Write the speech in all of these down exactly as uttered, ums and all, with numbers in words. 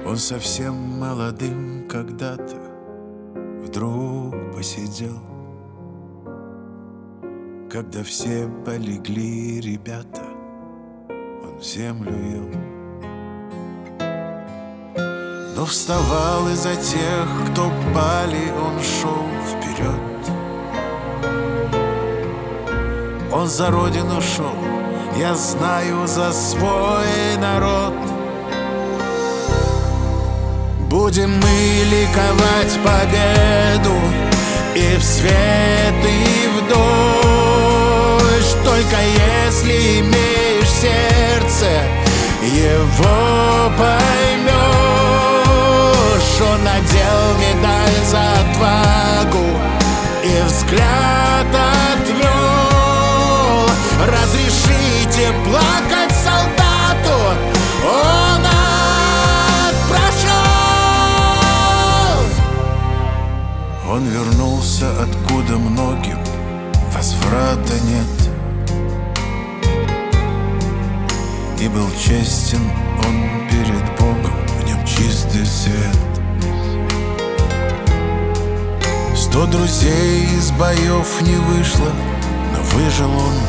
Он совсем молодым когда-то вдруг посидел, когда все полегли ребята, он землю ел. Но вставал из-за тех, кто пали, он шел вперед. Он за родину шел, я знаю, за свой народ. Будем мы ликовать победу и в свет, и в дождь, только если имеешь сердце, его поймешь. Он надел медаль за отвагу и взгляд отвел. Разрешите плакать солдату, он Он вернулся, откуда многим возврата нет, и был честен он перед Богом, в нем чистый свет. Сто друзей из боев не вышло, но выжил он.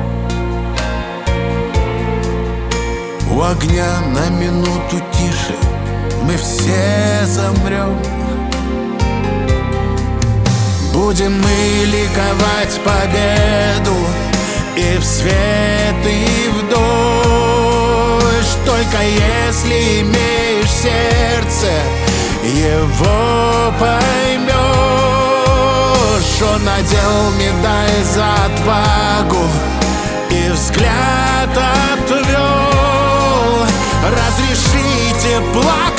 У огня на минуту тише мы все замрем. Будем мы ликовать победу и в свет, и в дождь, только если имеешь сердце, его поймешь. Он надел медаль за отвагу и взгляд отвел. Разрешите плакать